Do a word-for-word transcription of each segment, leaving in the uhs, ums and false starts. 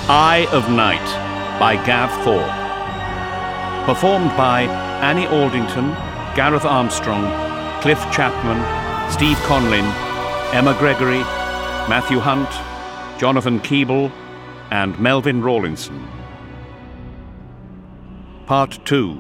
Eye of Night by Gav Thorpe. Performed by Annie Aldington, Gareth Armstrong, Cliff Chapman, Steve Conlin, Emma Gregory, Matthew Hunt, Jonathan Keeble, and Melvin Rawlinson. Part two.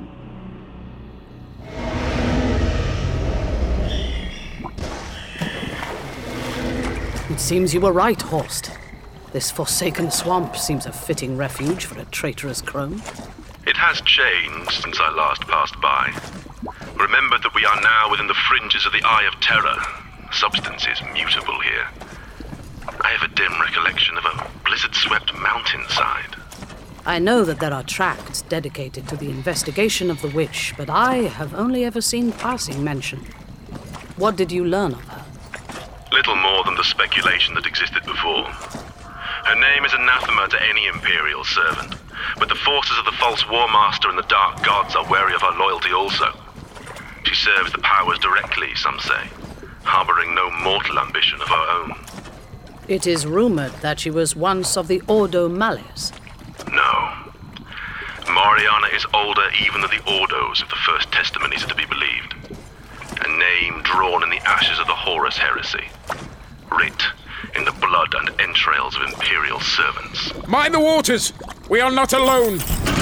It seems you were right, Horst. This forsaken swamp seems a fitting refuge for a traitorous crone. It has changed since I last passed by. Remember that we are now within the fringes of the Eye of Terror. Substance is mutable here. I have a dim recollection of a blizzard-swept mountainside. I know that there are tracts dedicated to the investigation of the witch, but I have only ever seen passing mention. What did you learn of her? Little more than the speculation that existed before. Her name is anathema to any Imperial servant, but the forces of the false War Master and the Dark Gods are wary of her loyalty also. She serves the powers directly, some say, harboring no mortal ambition of her own. It is rumored that she was once of the Ordo Malleus. No. Moriana is older even than the Ordos, if the first testimonies are to be believed. A name drawn in the ashes of the Horus heresy. Writ in the blood and entrails of Imperial servants. Mind the waters! We are not alone!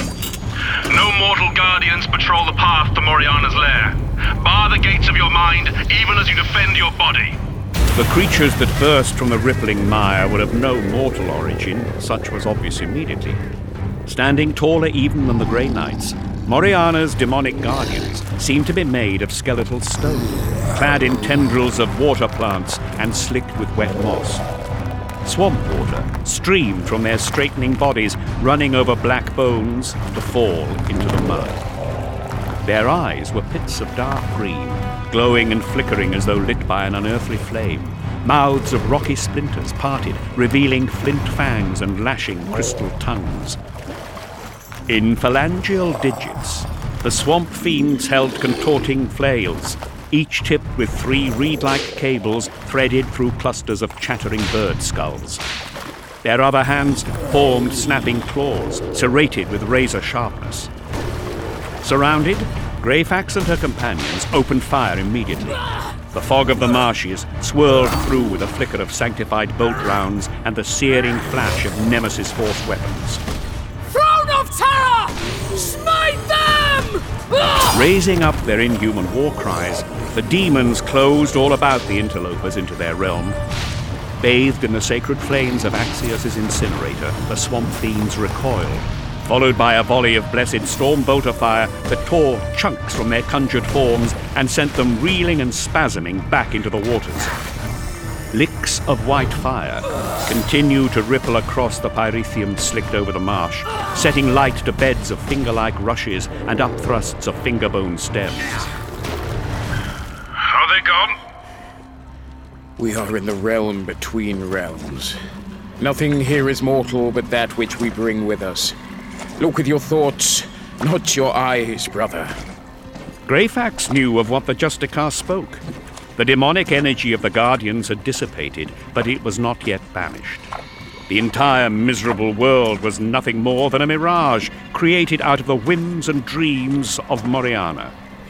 No mortal guardians patrol the path to Moriana's lair. Bar the gates of your mind, even as you defend your body. The creatures that burst from the rippling mire were of no mortal origin, such was obvious immediately. Standing taller even than the Grey Knights, Moriana's demonic guardians seemed to be made of skeletal stone, clad in tendrils of water plants and slicked with wet moss. Swamp water streamed from their straightening bodies, running over black bones to fall into the mud. Their eyes were pits of dark green, glowing and flickering as though lit by an unearthly flame. Mouths of rocky splinters parted, revealing flint fangs and lashing crystal tongues. In phalangeal digits, the swamp fiends held contorting flails, each tipped with three reed-like cables threaded through clusters of chattering bird skulls. Their other hands formed snapping claws, serrated with razor sharpness. Surrounded, Greyfax and her companions opened fire immediately. The fog of the marshes swirled through with a flicker of sanctified bolt rounds and the searing flash of Nemesis Force weapons. Throne of Terror! Smite them! Raising up their inhuman war cries, the demons closed all about the interlopers into their realm. Bathed in the sacred flames of Axios' incinerator, the swamp fiends recoiled, followed by a volley of blessed storm bolter fire that tore chunks from their conjured forms and sent them reeling and spasming back into the waters. Licks of white fire continue to ripple across the pyrethium slicked over the marsh, setting light to beds of finger-like rushes and upthrusts of finger-bone stems. Are they gone? We are in the realm between realms. Nothing here is mortal but that which we bring with us. Look with your thoughts, not your eyes, brother. Greyfax knew of what the Justicar spoke. The demonic energy of the Guardians had dissipated, but it was not yet banished. The entire miserable world was nothing more than a mirage created out of the whims and dreams of Moriana.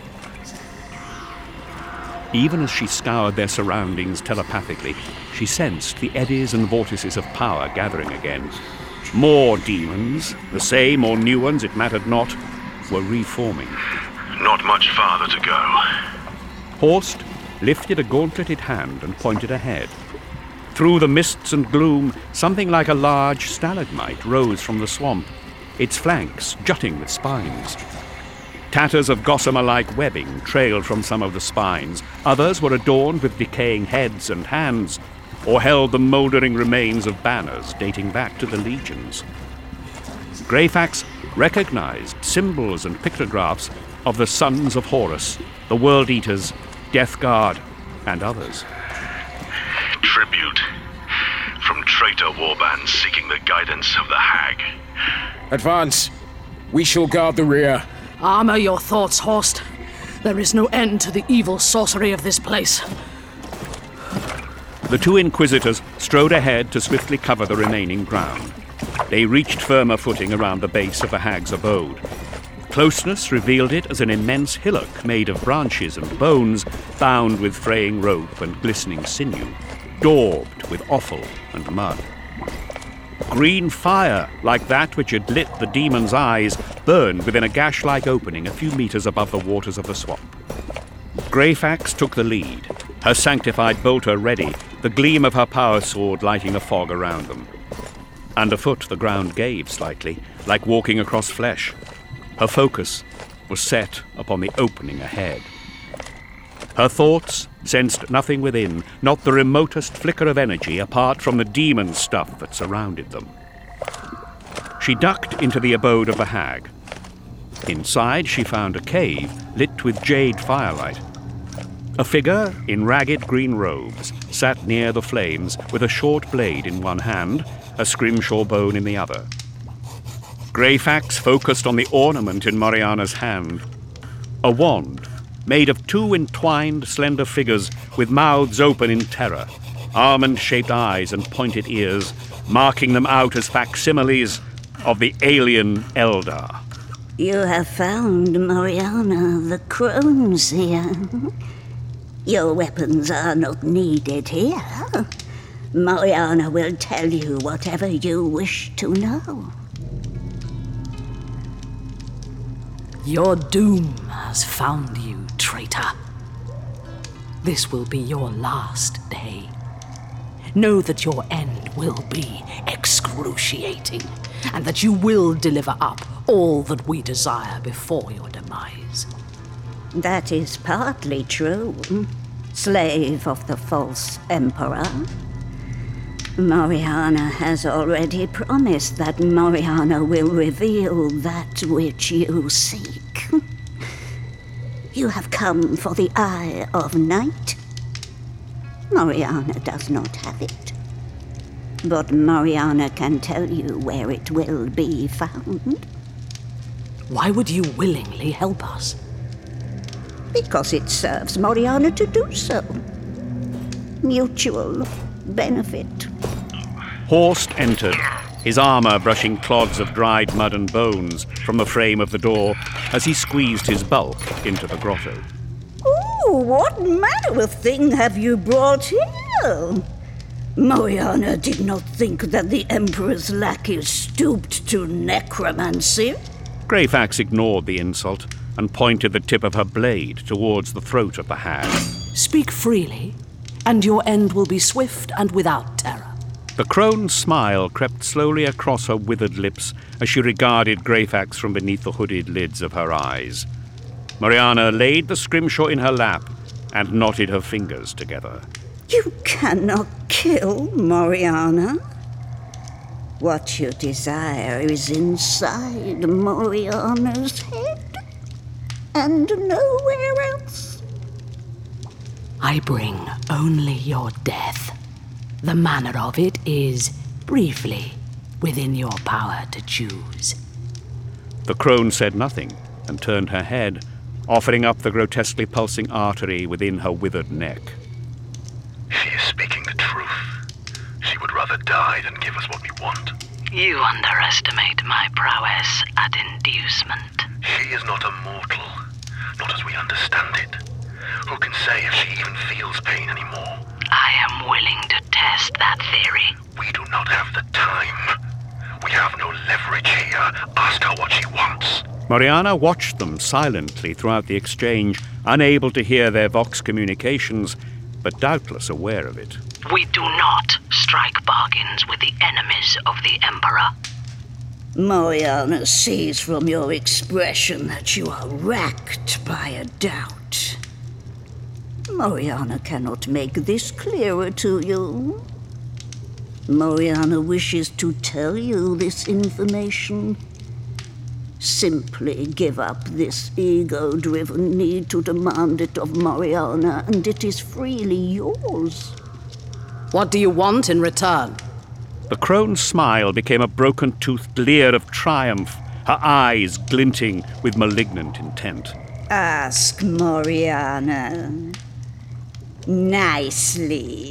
Even as she scoured their surroundings telepathically, she sensed the eddies and vortices of power gathering again. More demons, the same or new ones, it mattered not, were reforming. Not much farther to go. Horst lifted a gauntleted hand and pointed ahead. Through the mists and gloom, something like a large stalagmite rose from the swamp, its flanks jutting with spines. Tatters of gossamer-like webbing trailed from some of the spines. Others were adorned with decaying heads and hands, or held the mouldering remains of banners dating back to the legions. Greyfax recognized symbols and pictographs of the Sons of Horus, the World Eaters, Death Guard, and others. Tribute from traitor warbands seeking the guidance of the Hag. Advance. We shall guard the rear. Armor your thoughts, Horst. There is no end to the evil sorcery of this place. The two Inquisitors strode ahead to swiftly cover the remaining ground. they reached firmer footing around the base of the hag's abode. Closeness revealed it as an immense hillock made of branches and bones, bound with fraying rope and glistening sinew, daubed with offal and mud. Green fire, like that which had lit the demon's eyes, burned within a gash-like opening a few meters above the waters of the swamp. Greyfax took the lead, her sanctified bolter ready, the gleam of her power sword lighting the fog around them. Underfoot the ground gave slightly, like walking across flesh. Her focus was set upon the opening ahead. Her thoughts sensed nothing within, not the remotest flicker of energy apart from the demon stuff that surrounded them. She ducked into the abode of the hag. Inside she found a cave lit with jade firelight. A figure in ragged green robes sat near the flames with a short blade in one hand, a scrimshaw bone in the other. Greyfax focused on the ornament in Moriana's hand. A wand, made of two entwined slender figures with mouths open in terror, almond-shaped eyes and pointed ears, marking them out as facsimiles of the alien Eldar. You have found Moriana the Crone Seer. Your weapons are not needed here. Moriana will tell you whatever you wish to know. Your doom has found you, traitor. This will be your last day. Know that your end will be excruciating, and that you will deliver up all that we desire before your demise. That is partly true, slave of the false emperor. Moriana has already promised that Moriana will reveal that which you seek. You have come for the Eye of Night. Moriana does not have it. But Moriana can tell you where it will be found. Why would you willingly help us? Because it serves Moriana to do so. Mutual benefit. Horst entered, his armor brushing clods of dried mud and bones from the frame of the door as he squeezed his bulk into the grotto. Ooh, what manner of thing have you brought here? Moriana did not think that the Emperor's lackeys stooped to necromancy. Greyfax ignored the insult and pointed the tip of her blade towards the throat of the hag. Speak freely, and your end will be swift and without terror. The crone's smile crept slowly across her withered lips as she regarded Greyfax from beneath the hooded lids of her eyes. Moriana laid the scrimshaw in her lap and knotted her fingers together. You cannot kill Moriana. What you desire is inside Moriana's head, and nowhere else. I bring only your death. The manner of it is, briefly, within your power to choose. The crone said nothing and turned her head, offering up the grotesquely pulsing artery within her withered neck. She is speaking the truth. She would rather die than give us what we want. You underestimate my prowess at inducement. She is not a mortal, not as we understand it. Who can say if she even feels pain anymore? I am willing to test that theory. We do not have the time. We have no leverage here. Ask her what she wants. Moriana watched them silently throughout the exchange, unable to hear their Vox communications, but doubtless aware of it. We do not strike bargains with the enemies of the Emperor. Moriana sees from your expression that you are racked by a doubt. Moriana cannot make this clearer to you. Moriana wishes to tell you this information. Simply give up this ego-driven need to demand it of Moriana, and it is freely yours. What do you want in return? The crone's smile became a broken-toothed leer of triumph, her eyes glinting with malignant intent. Ask Moriana. Nicely.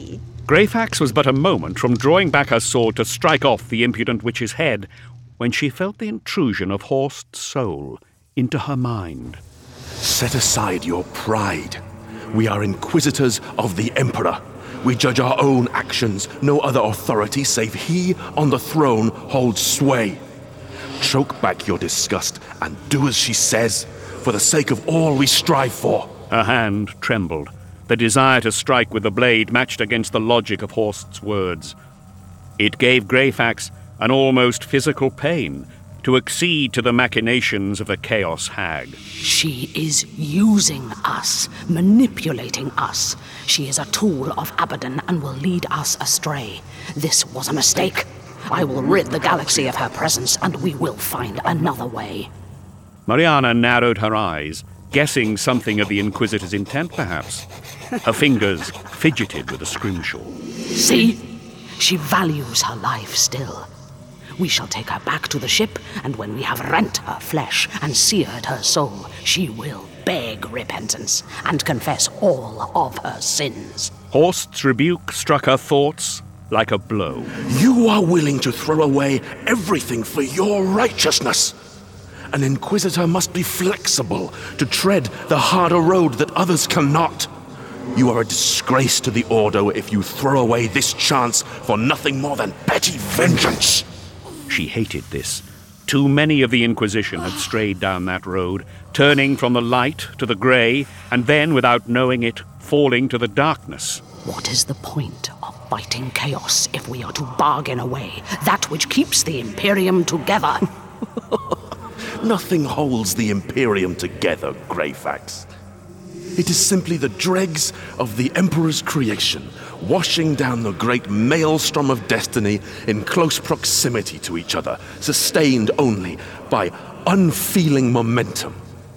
Greyfax was but a moment from drawing back her sword to strike off the impudent witch's head when she felt the intrusion of Horst's soul into her mind. Set aside your pride. We are inquisitors of the Emperor. We judge our own actions. No other authority save he on the throne holds sway. Choke back your disgust and do as she says, for the sake of all we strive for. Her hand trembled. The desire to strike with the blade matched against the logic of Horst's words. It gave Greyfax an almost physical pain to accede to the machinations of the Chaos Hag. She is using us, manipulating us. She is a tool of Abaddon and will lead us astray. This was a mistake. I will rid the galaxy of her presence, and we will find another way. Moriana narrowed her eyes, guessing something of the Inquisitor's intent, perhaps. Her fingers fidgeted with the scrimshaw. See? She values her life still. We shall take her back to the ship, and when we have rent her flesh and seared her soul, she will beg repentance and confess all of her sins. Horst's rebuke struck her thoughts like a blow. You are willing to throw away everything for your righteousness. An Inquisitor must be flexible to tread the harder road that others cannot. You are a disgrace to the Order if you throw away this chance for nothing more than petty vengeance. She hated this. Too many of the Inquisition had strayed down that road, turning from the light to the grey, and then, without knowing it, falling to the darkness. What is the point of fighting chaos if we are to bargain away that which keeps the Imperium together? Nothing holds the Imperium together, Greyfax. It is simply the dregs of the Emperor's creation, washing down the great maelstrom of destiny in close proximity to each other, sustained only by unfeeling momentum.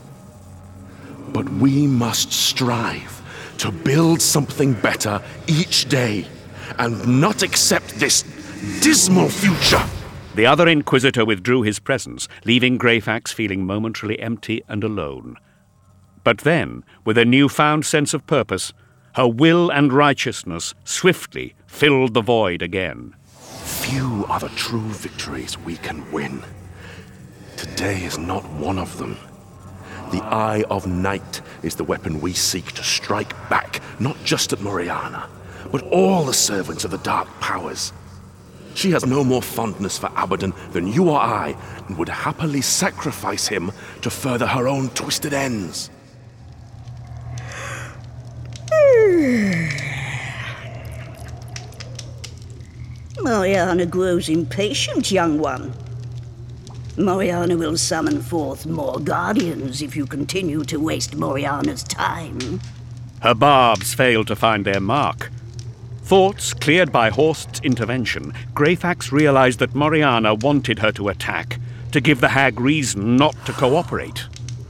But we must strive to build something better each day, and not accept this dismal future. The other Inquisitor withdrew his presence, leaving Greyfax feeling momentarily empty and alone. But then, with a newfound sense of purpose, her will and righteousness swiftly filled the void again. Few are the true victories we can win. Today is not one of them. The Eye of Night is the weapon we seek to strike back, not just at Moriana, but all the servants of the Dark Powers. She has no more fondness for Abaddon than you or I, and would happily sacrifice him to further her own twisted ends. Moriana grows impatient, young one. Moriana will summon forth more guardians if you continue to waste Moriana's time. Her barbs failed to find their mark. Thoughts cleared by Horst's intervention, Greyfax realized that Moriana wanted her to attack, to give the hag reason not to cooperate.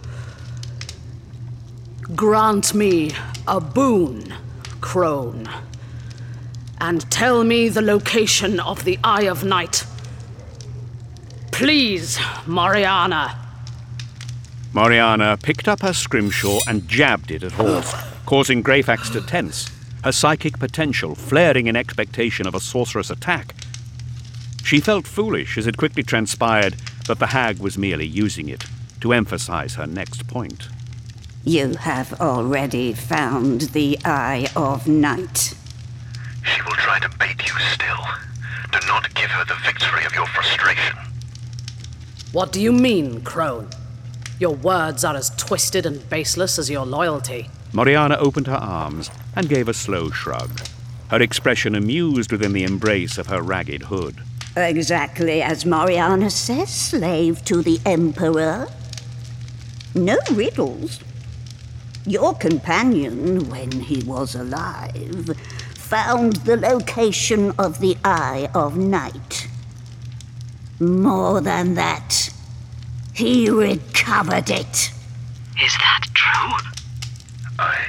Grant me a boon, crone, and tell me the location of the Eye of Night. Please, Moriana. Moriana picked up her scrimshaw and jabbed it at Horst, causing Greyfax to tense, her psychic potential flaring in expectation of a sorceress attack. She felt foolish as it quickly transpired that the hag was merely using it to emphasize her next point. You have already found the Eye of Night. She will try to bait you still. Do not give her the victory of your frustration. What do you mean, crone? Your words are as twisted and baseless as your loyalty. Moriana opened her arms and gave a slow shrug, her expression amused within the embrace of her ragged hood. Exactly as Moriana says, slave to the Emperor. No riddles. Your companion, when he was alive, found the location of the Eye of Night. More than that, he recovered it. Is that true? I...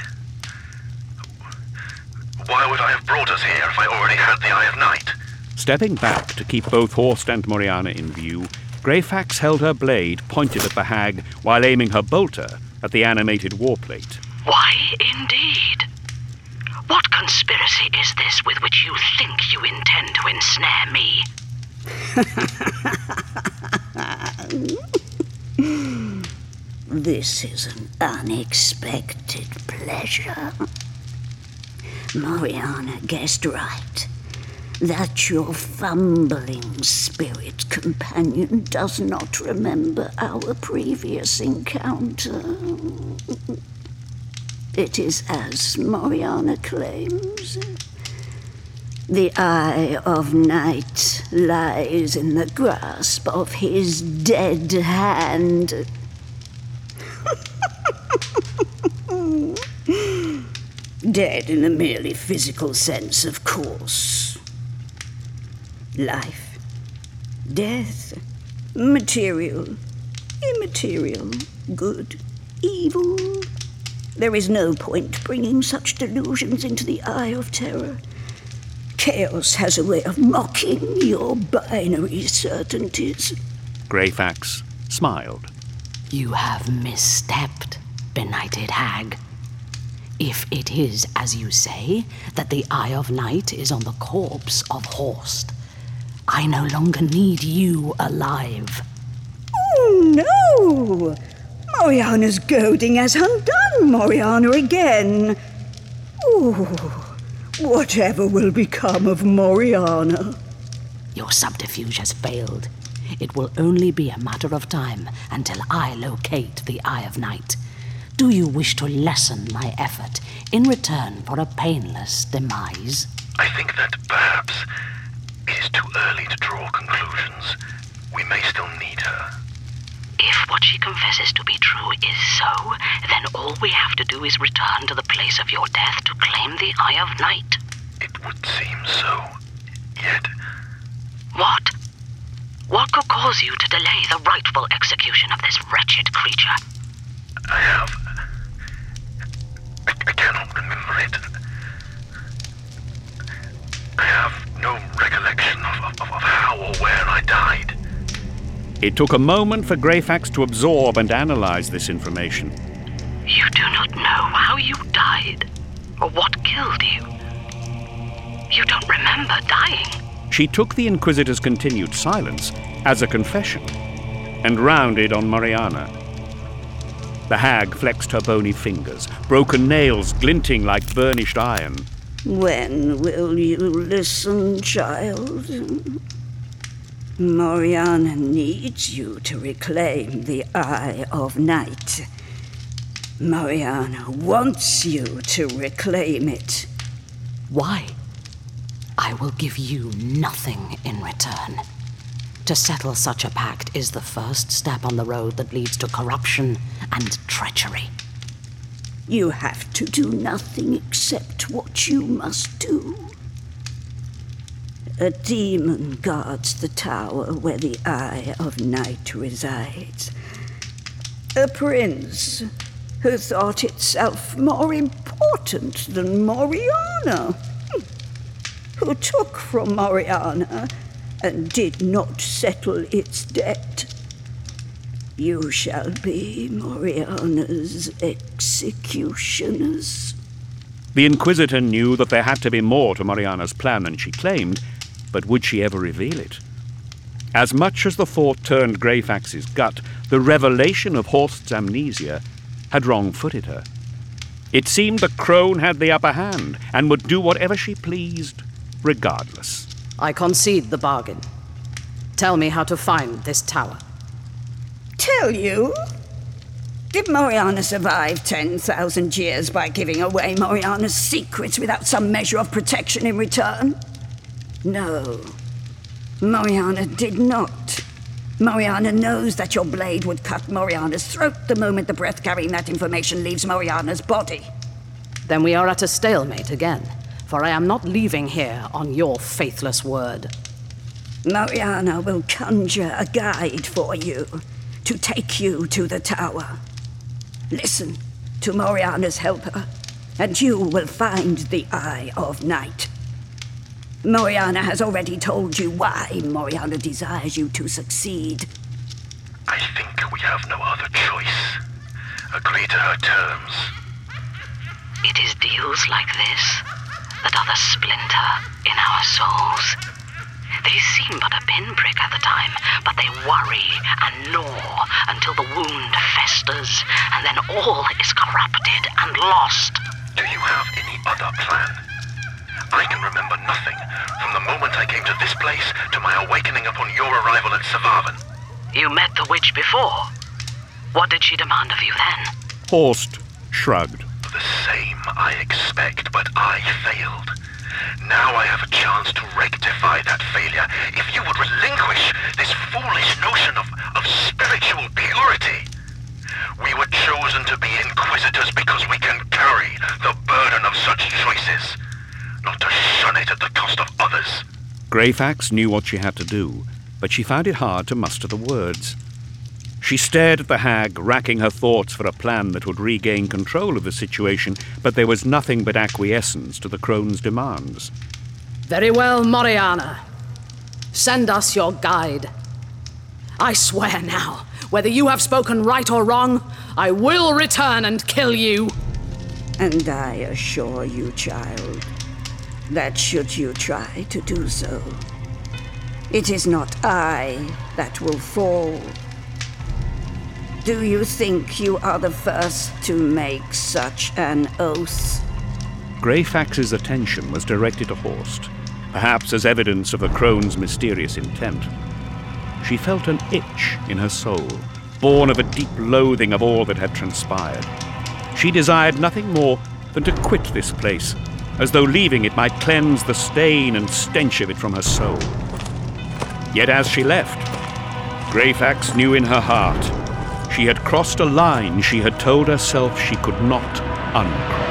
Why would I have brought us here if I already had the Eye of Night? Stepping back to keep both Horst and Moriana in view, Greyfax held her blade pointed at the hag while aiming her bolter at the animated warplate. Why, indeed? What conspiracy is this with which you think you intend to ensnare me? This is an unexpected pleasure. Moriana guessed right. That your fumbling spirit companion does not remember our previous encounter. It is as Moriana claims. The Eye of Night lies in the grasp of his dead hand. Dead in a merely physical sense, of course. Life, death, material, immaterial, good, evil. There is no point bringing such delusions into the Eye of Terror. Chaos has a way of mocking your binary certainties. Greyfax smiled. You have misstepped, benighted hag. If it is, as you say, that the Eye of Night is on the corpse of Horst, I no longer need you alive. Oh, no! Moriana's goading has undone Moriana again. Oh, whatever will become of Moriana? Your subterfuge has failed. It will only be a matter of time until I locate the Eye of Night. Do you wish to lessen my effort in return for a painless demise? I think that perhaps it is too early to draw conclusions. We may still need her. If what she confesses to be true is so, then all we have to do is return to the place of your death to claim the Eye of Night. It would seem so. Yet... What? What could cause you to delay the rightful execution of this wretched creature? I have... I, I cannot remember it. I have no recollection of, of, of how or where I died. It took a moment for Greyfax to absorb and analyze this information. You do not know how you died, or what killed you. You don't remember dying. She took the Inquisitor's continued silence as a confession and rounded on Moriana. The hag flexed her bony fingers, broken nails glinting like burnished iron. When will you listen, child? Moriana needs you to reclaim the Eye of Night. Moriana wants you to reclaim it. Why? I will give you nothing in return. To settle such a pact is the first step on the road that leads to corruption and treachery. You have to do nothing except what you must do. A demon guards the tower where the Eye of Night resides. A prince who thought itself more important than Moriana. Who took from Moriana and did not settle its debt. You shall be Moriana's executioners. The Inquisitor knew that there had to be more to Moriana's plan than she claimed, but would she ever reveal it? As much as the thought turned Greyfax's gut, the revelation of Horst's amnesia had wrong-footed her. It seemed the crone had the upper hand and would do whatever she pleased, regardless. I concede the bargain. Tell me how to find this tower. Tell you? Did Moriana survive ten thousand years by giving away Moriana's secrets without some measure of protection in return? No. Moriana did not. Moriana knows that your blade would cut Moriana's throat the moment the breath carrying that information leaves Moriana's body. Then we are at a stalemate again, for I am not leaving here on your faithless word. Moriana will conjure a guide for you to take you to the tower. Listen to Moriana's helper, and you will find the Eye of Night. Moriana has already told you why Moriana desires you to succeed. I think we have no other choice. Agree to her terms. It is deals like this that other splinter in our souls. They seem but a pinprick at the time, but they worry and gnaw until the wound festers, and then all is corrupted and lost. Do you have any other plan? I can remember nothing from the moment I came to this place to my awakening upon your arrival at Savavan. You met the witch before. What did she demand of you then? Horst shrugged. The same, I expect, but I failed. Now I have a chance to rectify that failure if you would relinquish this foolish notion of, of spiritual purity. We were chosen to be inquisitors because we can carry the burden of such choices, not to shun it at the cost of others. Greyfax knew what she had to do, but she found it hard to muster the words. She stared at the hag, racking her thoughts for a plan that would regain control of the situation, but there was nothing but acquiescence to the crone's demands. Very well, Moriana. Send us your guide. I swear now, whether you have spoken right or wrong, I will return and kill you. And I assure you, child, that should you try to do so, it is not I that will fall. Do you think you are the first to make such an oath? Greyfax's attention was directed to Horst, perhaps as evidence of the crone's mysterious intent. She felt an itch in her soul, born of a deep loathing of all that had transpired. She desired nothing more than to quit this place, as though leaving it might cleanse the stain and stench of it from her soul. Yet as she left, Greyfax knew in her heart she had crossed a line she had told herself she could not uncross.